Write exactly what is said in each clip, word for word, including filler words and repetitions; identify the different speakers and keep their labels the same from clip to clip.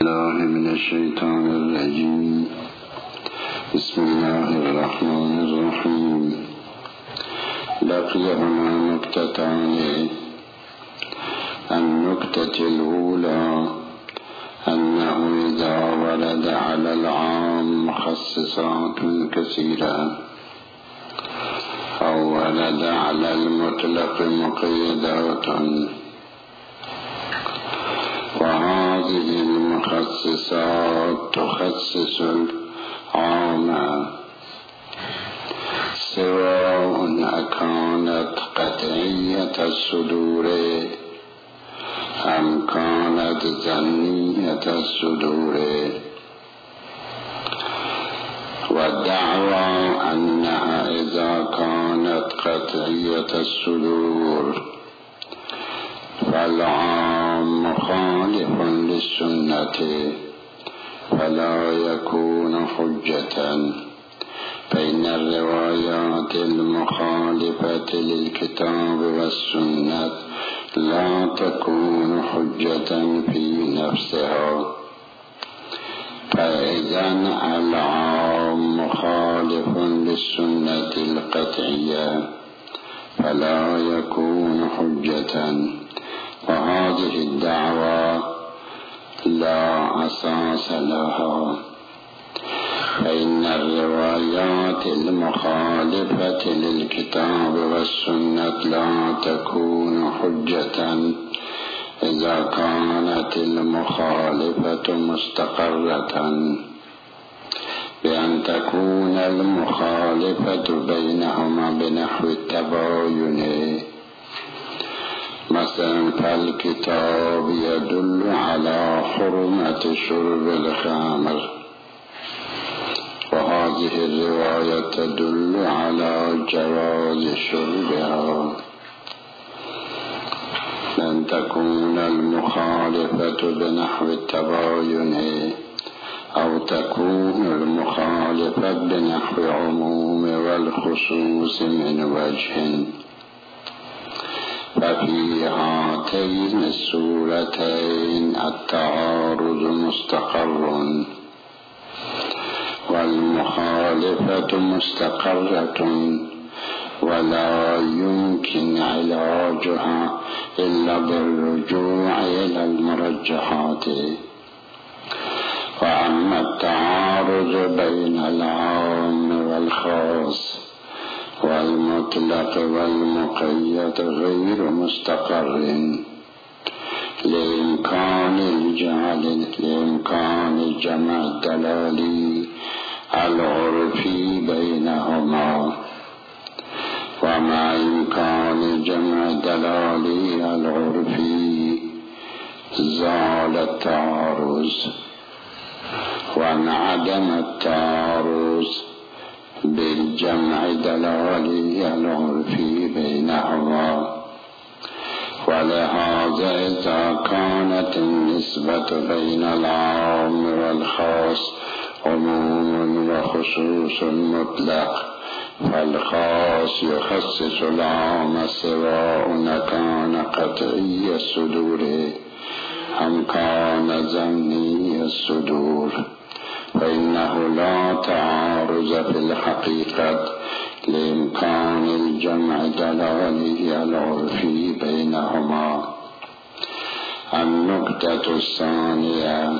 Speaker 1: الله من الشيطان الرجيم. بسم الله الرحمن الرحيم. بقي هنا نكتتان. النكتة الأولى أنه إذا ورد على العام مخصصات كثيرة أو ورد على المطلق مقيدات، وهذه المخصصات تخصص العام سواء أكانت قطعية الصدور أم كانت ظنية الصدور، والدعوى أنها إذا كانت قطعية الصدور فالعام مخالف للسنة فلا يكون حجة، بين الروايات المخالفة للكتاب والسنة لا تكون حجة في نفسها. فإذا العام مخالف للسنة القطعية فلا يكون حجة، وهذه الدعوة لا أساس لها، فإن الروايات المخالفة للكتاب والسنة لا تكون حجة إذا كانت المخالفة مستقرة بأن تكون المخالفة بينهما بنحو التباين. مثلا فالكتاب يدل على حرمة شرب الخمر، وهذه الرواية تدل على جواز شربها. لن تكون المخالفة بنحو التباين أو تكون المخالفة بنحو عموم والخصوص من وجه، ففي هاتين الصورتين التعارض مستقر، والمخالفة مستقرة ولا يمكن علاجها إلا بالرجوع إلى المرجحات. وأما التعارض بين العام والخاص والمطلق والمقيد غير مستقر لإمكان الجعل لإمكان الجمع الدلالي العرفي بينهما، ومع إمكان الجمع الدلالي العرفي زال التعارض، وانعدم التعارض بالجمع الدلالي العرفي بينهما. ولهذا إذا كانت النسبة بين العام والخاص عموم وخصوص مطلق فالخاص يخصص العام سواء كان قطعي الصدور أم كان ظني الصدور، فإنه لا تعارض في الحقيقة لإمكان الجمع الدلالي العرفي بينهما. النكتة الثانية،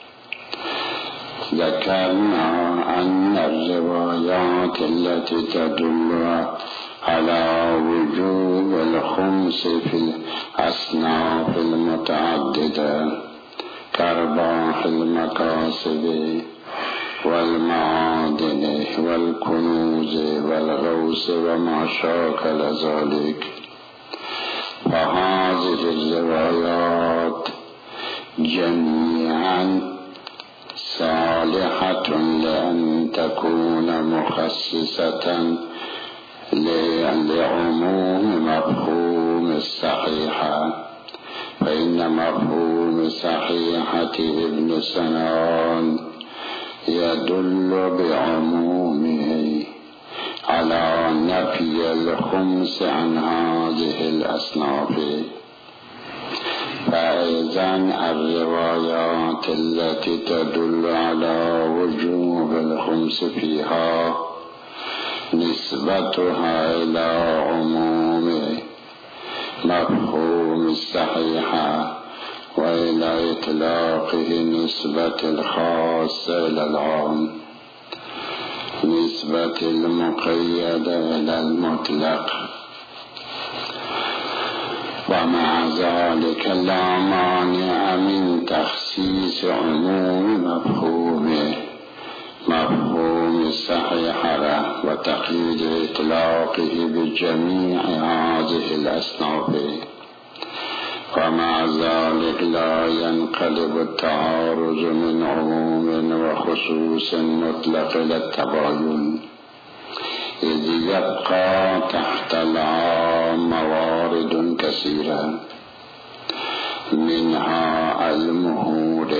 Speaker 1: ذكرنا أن الروايات التي تدل على وجوب الخمس في الأصناف المتعددة كأرباح المكاسب والمعادن والكنوز والغوث وما شاكل ذلك، فهذه الروايات جميعا صالحة لأن تكون مخصصة لعموم مفهوم الصحيحة، فإن مفهوم صحيحة ابن سنان يدل بعمومه على نفي الخمس عن هذه الأصناف، فإذا الروايات التي تدل على وجوب الخمس فيها نسبتها إلى عموم مفهوم الصحيحة وإلى إطلاقه نسبة الخاص إلى العام، نسبة المقيد إلى المطلق. ومع ذلك لا مانع من تخصيص عموم مفهومه مفهوم الصحيحة وتقييد إطلاقه بجميع هذه الأصناف، ومع ذلك لا ينقلب التعارض من عموم وخصوص مطلق إلى التباين، إذ يبقى تحت العام موارد كثيرة، منها المهور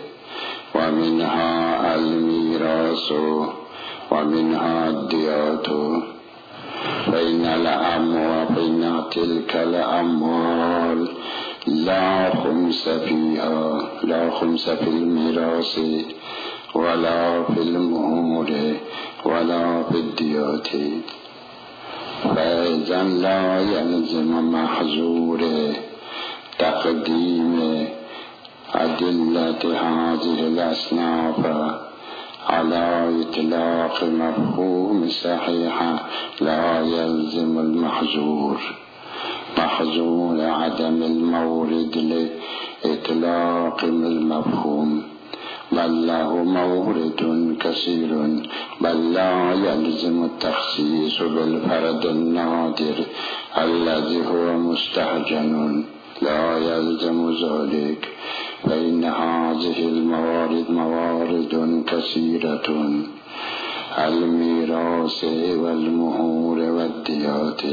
Speaker 1: ومنها الميراث ومنها الديات. فإن الأموال فإن تلك الأموال لا خمس فيها، لا خمس في الميراث ولا في المهور ولا في الديات. فإذا لا يلزم محظور تقديم أدلة هذه الأصناف على إطلاق مفهوم صحيحة، لا يلزم المحظور محظور عدم المورد لإطلاق المفهوم، بل له مورد كثير، بل لا يلزم التخصيص بالفرد النادر الذي هو مستهجن، لا يلزم ذلك، فإن هذه الموارد موارد كثيرة، الميراث والمهور والديات.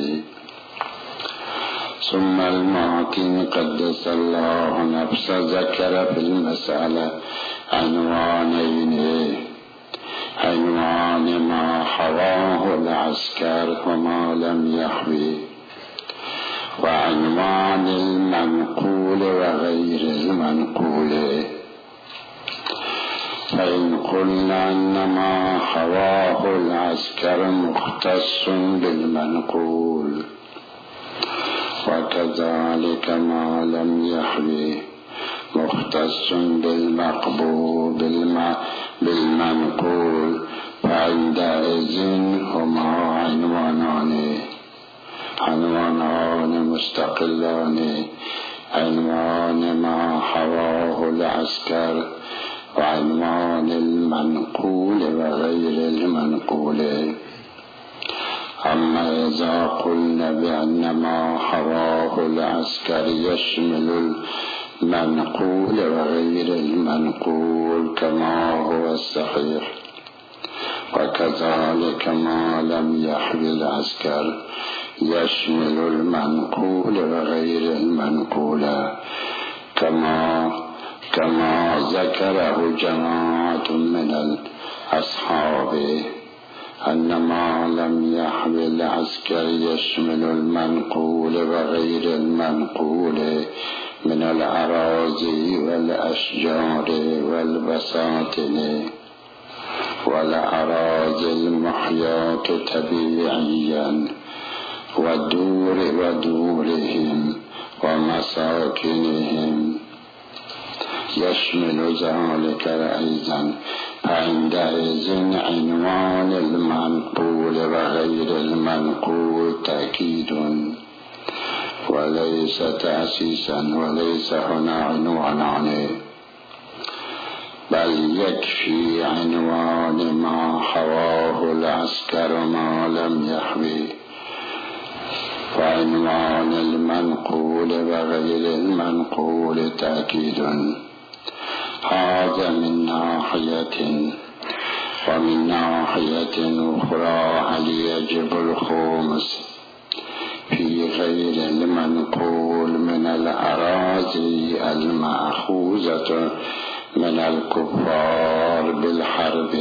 Speaker 1: ثم المعتن قدس الله نفسه ذكر في المسألة عنوانين: عنوان ما حواه العسكر وما لم يحوي، وعنوان المنقول وغير المنقول. فإن قلنا أن ما حواه العسكر مختص بالمنقول، وكذلك ما لم يحوي مختص بالمقبول بالمنقول، فعندئذ هما عنوانان عنوانان مستقلان: عنوان ما حواه العسكر، وعنوان المنقول وغير المنقول. أما إذا قلنا بأن ما حواه العسكر يشمل المنقول وغير المنقول كما هو الصحيح، وكذلك ما لم يحوي العسكر يشمل المنقول وغير المنقول، كما كما ذكره جماعة من الأصحاب أن ما لم يحوي العسكر يشمل المنقول وغير المنقول من الأراضي والأشجار والبساتين والأراضي المحياة طبيعيا والدور ودورهم ومساكنهم، يشمل ذلك أيضا. فعندئذ عنوان المنقول وغير المنقول تأكيد وليس تأسيسا، وليس هنا عنوانان، بل يكفي عنوان ما حواه العسكر ما لم يحوي، وعنوان المنقول وغير المنقول تأكيد. هذا من ناحية. ومن ناحية أخرى هل يجب الخمس في غير المنقول من الأراضي المأخوذة من الكفار بالحرب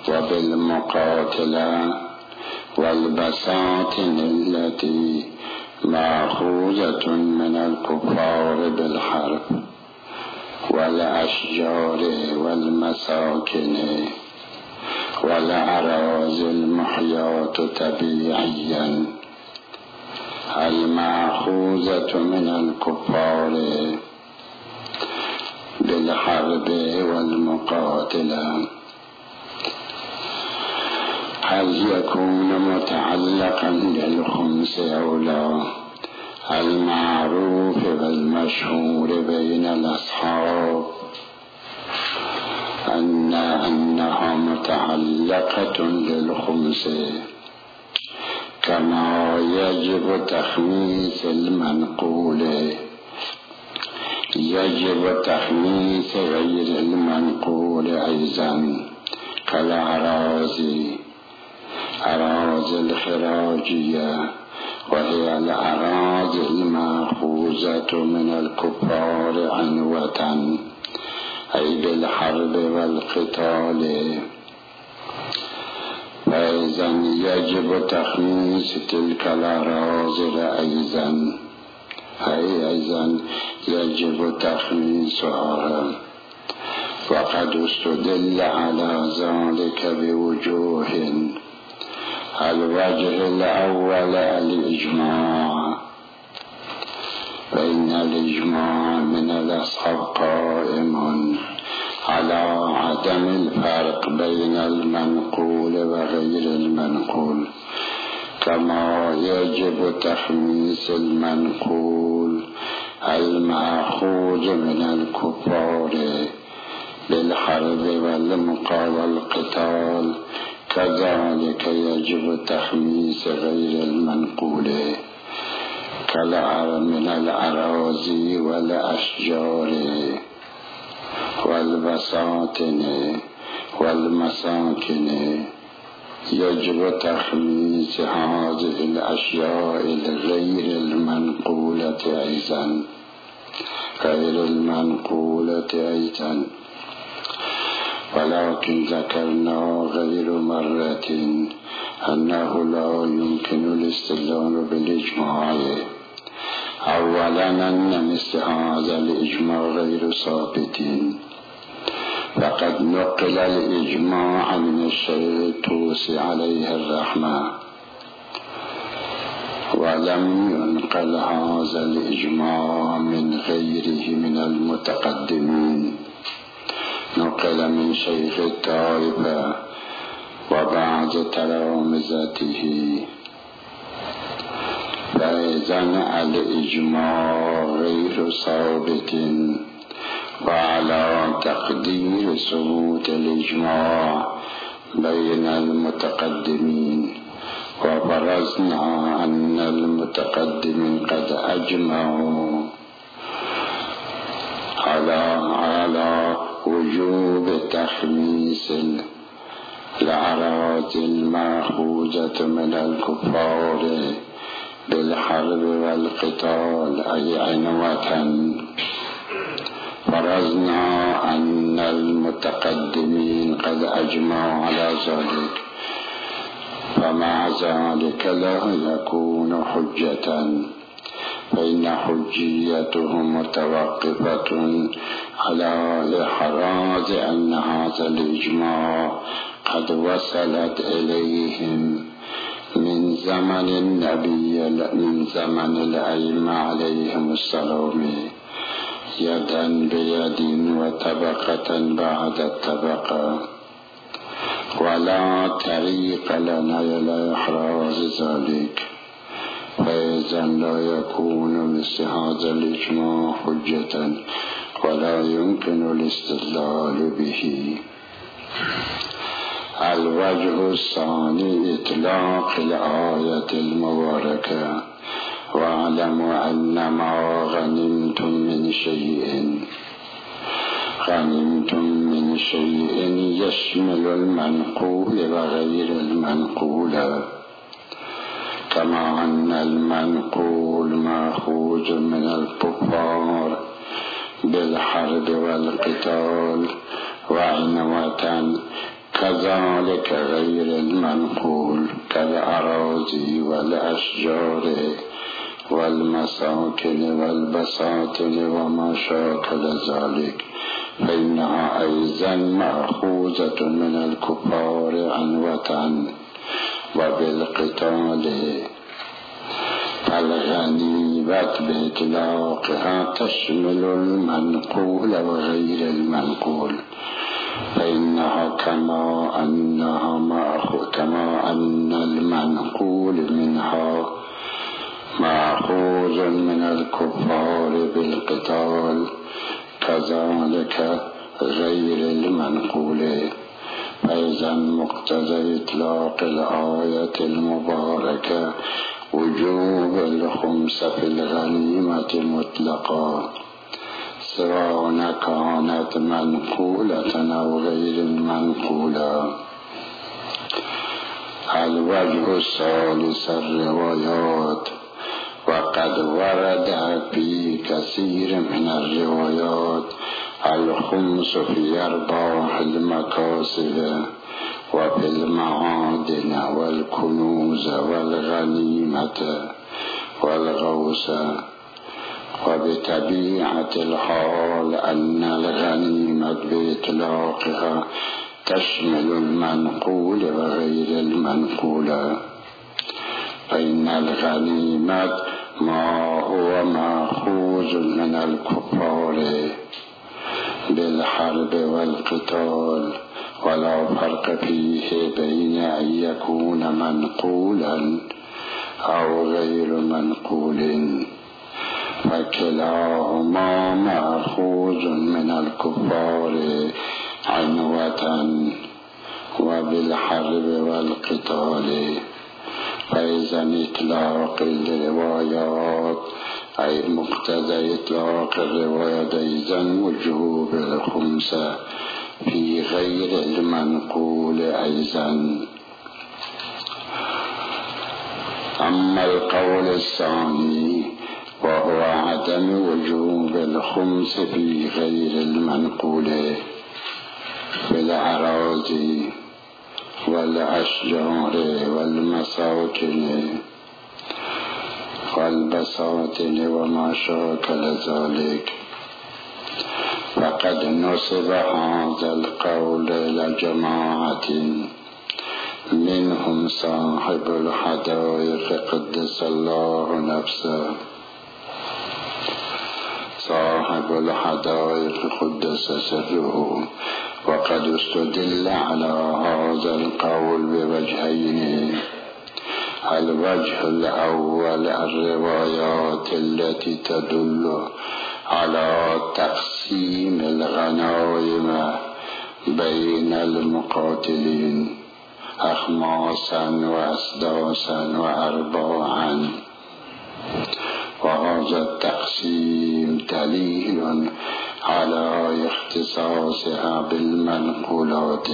Speaker 1: وبالمقاتلة والبساتين التي مأخوذة من الكفار بالحرب والأشجار والمساكن والأراضي المحياة طبيعيا. المأخوذة من الكفار بالحرب والمقاتلة. هل يكون متعلقا بالخمس أو لا؟ المعروف والمشهور بين الأصحاب أن أنها متعلقة بالخمس، كما يجب تخميس المنقول، يجب تخميس غير المنقول أيضا كالأراضي، أراضي الخراجية، وهي الأراضي المأخوذة من الكفار عنوة أي بالحرب والقتال. فإذا يجب تخميس تلك الأراضي أيضا، أي أيضا يجب تخميسها. وقد استدل على ذلك بوجوه. الوجه الأول الإجماع، فإن الإجماع من الأصحاب قائم على عدم الفرق بين المنقول وغير المنقول، كما يجب تخميس المنقول المأخوذ من الكفار بالحرب والقتال، كذلك يجب تخميس غير المنقول من الأراضي والأشجار والبساتين والمساكن. يجب تخميس هذه الأشياء الغير المنقولة أيضا، غير المنقولة أيضا. ولكن ذكرنا غير مرة أنه لا يمكن الاستدلال بالإجماع. أولا أن مثل هذا الإجماع غير ثابت، فقد نقل الإجماع من الشيخ الطوسي عليه الرحمة، ولم ينقل هذا الإجماع من غيره من المتقدمين. نقل من شيخ الطائفة وبعض تلامذته. فإذا الإجماع غير ثابت، وعلى تقدير ثبوت الإجماع بين المتقدمين، وفرضنا أن المتقدمين قد أجمعوا على على وجوب تخميس الأراضي المأخوذة من الكفار بالحرب والقتال أي عنوة، فرضنا أن المتقدمين قد أجمعوا على ذلك، فمع ذلك لا يكون حجة، فإن حجيتهم متوقفة على إحراز أن هذا الإجماع قد وصلت إليهم من زمن النبي، من زمن الأئمة عليهم السلام، يدا بيد وطبقة بعد الطبقة، ولا طريق لنا إلى إحراز ذلك. فإذا لا يكون مثل هذا الإجماع حجة ولا يمكن الاستدلال به. الوجه الثاني إطلاق الآية المباركة: واعلموا أن ما غنمتم من شيء غنمتم من شيء يشمل المنقول وغير المنقول، كما أن المنقول مأخوذ من الكفار بالحرب والقتال وعنوة، كذلك غير المنقول كالأراضي والأشجار والمساكن والبساطن وما شاكل ذلك فإنها أيضا مأخوذة من الكفار عنوة وبالقتال. فالغنيمة بإطلاقها تشمل المنقول وغير المنقول، فإنها كما أنها مأخوذ كما أن المنقول منها مأخوذ من الكفار بالقتال كذلك غير المنقول. فإذا مقتضى إطلاق الآية المباركة وجوب الخمس في الغنيمة مطلقا سواء كانت منقولة أو غير منقولة. الوجه الثالث الروايات. وقد ورد في كثير من الروايات الخمس في أرباح المكاسب وفي المعادن والكنوز والغنيمة والغوث. وبطبيعة الحال أن الغنيمة بإطلاقها تشمل المنقول وغير المنقول، فإن الغنيمة ما هو مأخوذ من الكفار بالحرب والقتال، ولا فرق فيه بين أن يكون منقولا أو غير منقول، فكلاهما مأخوذ من الكفار عنوة وبالحرب والقتال. فإذا إطلاق الروايات أي مقتضى إطلاق الروايات أيضا وجوب الخمسة في غير المنقول أيضا. أما القول الثاني وهو عدم وجوب الخمس في غير المنقول في الأراضي والأشجار والمساكن والبساطن وما شاكل ذلك، فقد نسب هذا القول إلى جماعة منهم صاحب الحدائق قدس الله نفسه صاحب الحدائق قدس سره. وقد استدل على هذا القول بوجهين. الوجه الأول الروايات التي تدل على تقسيم الغنائم بين المقاتلين أخماسا وأسداسا وأرباعا، وهذا التقسيم دليل على اختصاصها بالمنقولات.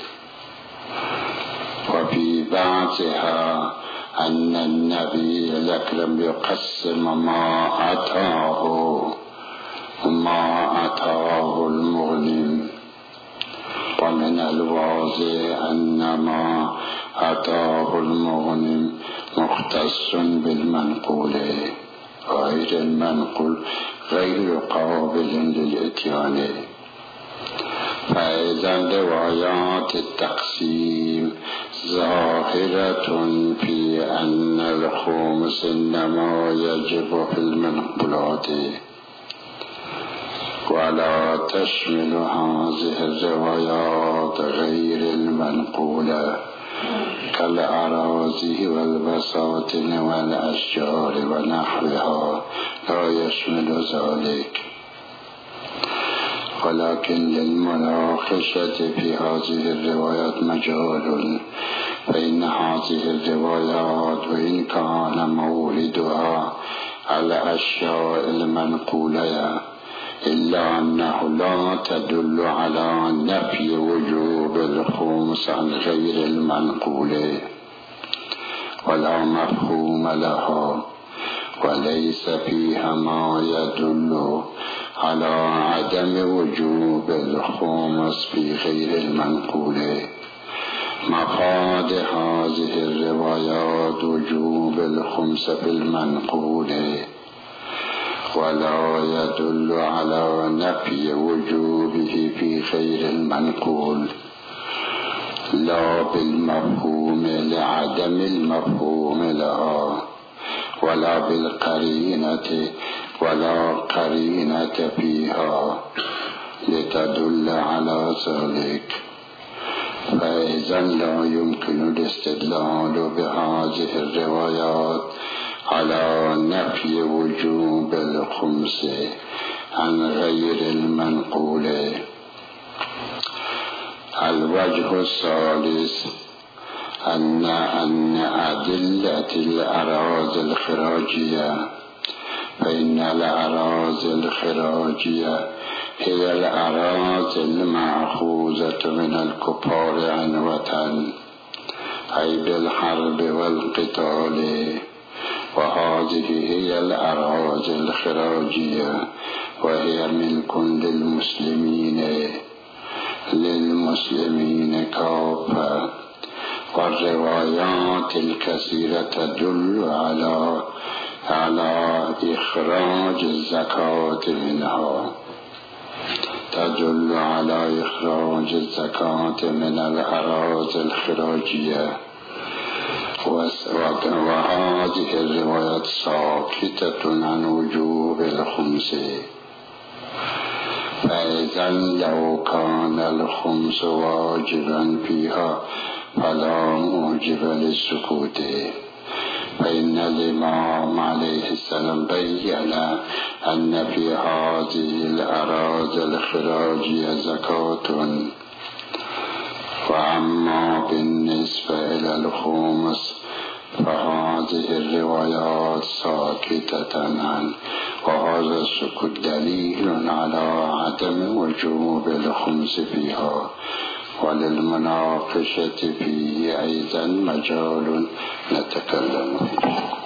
Speaker 1: وفي بعضها أن النبي الأكرم يقسم ما أتاه ما أتاه المغنم، ومن الواضح أن ما أتاه المغنم مختص بالمنقول، غير المنقول غير قابل للإتيان. فإذا روايات التقسيم ظاهرة في أن الخمس إنما يجب في المنقولات، ولا تشمل هذه الروايات غير المنقولة كالأراضي والبساطن والأشجار ونحوها، لا يشمل ذلك. ولكن للمناقشة في هذه الروايات مجال، فإن هذه الروايات وإن كان موردها الأشياء المنقولة إلا أنه لا تدل على نفي وجوب الخمس عن غير المنقول، ولا مفهوم لها، وليس فيها ما يدل على عدم وجوب الخمس في غير المنقول. مفاد هذه الروايات وجوب الخمس في المنقول ولا يدل على نفي وجوبه في خير المنقول، لا بالمفهوم لعدم المفهوم لها، ولا بالقرينة ولا قرينة فيها لتدل على ذلك. فإذا لا يمكن الاستدلال بهذه الروايات على نفي وجوب الخمس عن غير المنقول. الوجه الثالث أن أن أدلة الأراضي الخراجية، فإن الأراضي الخراجية هي الأراضي المأخوذة من الكفار عنوة، أي بالحرب والقتال، وهذه هي الأراضي الخراجية، وهي ملك للمسلمين للمسلمين كافة. والروايات الكثيرة تدل على على إخراج الزكاة منها، تدل على إخراج الزكاة من الأراضي الخراجية، وهذه الروايات ساكتة عن وجوب الخمس. فإذا لو كان الخمس واجبا فيها فلا موجب للسكوت، فإن الإمام عليه السلام بيّن أن في هذه الأراضي الخراجية زكاة. وأما بالنسبة إلى الخمس فهذه الروايات ساكتة عنه، وهذا السكوت دليل على عدم وجوب الخمس فيها. وللمناقشة فيه أيضا مجال نتكلم فيه.